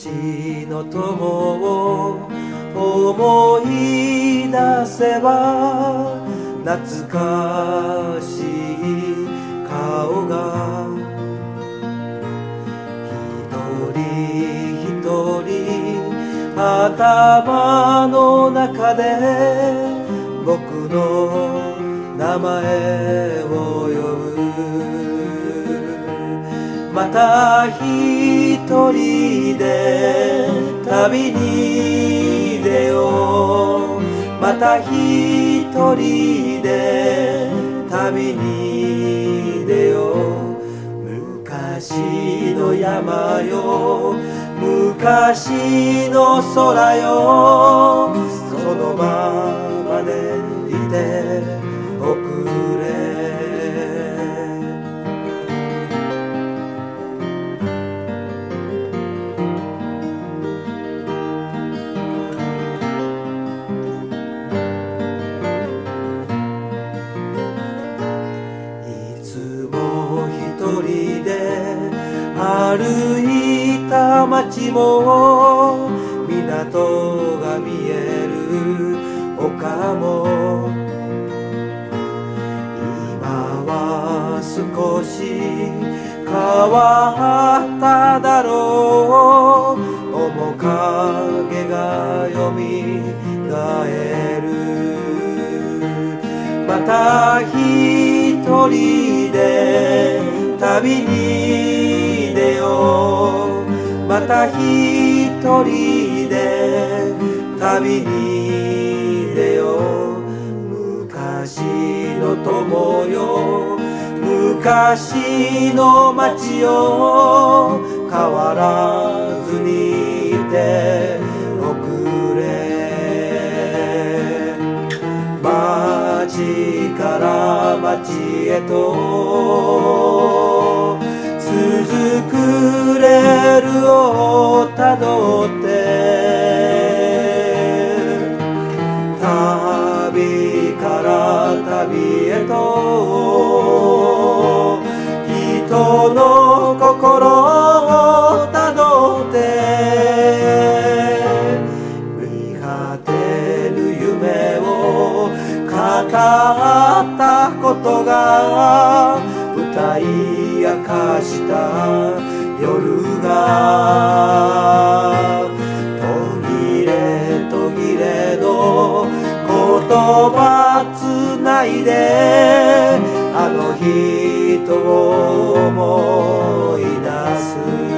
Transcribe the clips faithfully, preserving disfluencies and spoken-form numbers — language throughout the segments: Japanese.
昔の友を思い出せば懐かしい顔が一人一人頭の中で僕の名前を呼ぶ。また一人で旅に出よう。また一人で旅に出よう。昔の山よ昔の空よそのままでいておくれ。いつも一人で歩いた街も港が見える丘も今は少し変わっただろう。面影がよみがえる。また一人で旅に出よう。また一人で旅に出よう。昔の友よ昔の街よ変わらずにいておくれ。街から街へと続くレールをたどって旅から旅へと人の心をたどって見果てぬ夢を語ったことが歌い明かした夜が途切れ途切れの言葉つないであの人を思い出す。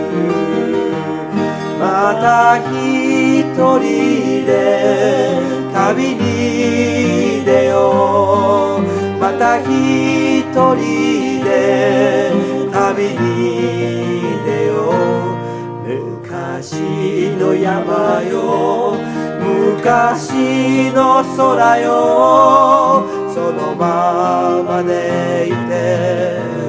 また一人で旅に出よう。また一人で旅に出よう。昔の山よ昔の空よそのままでいて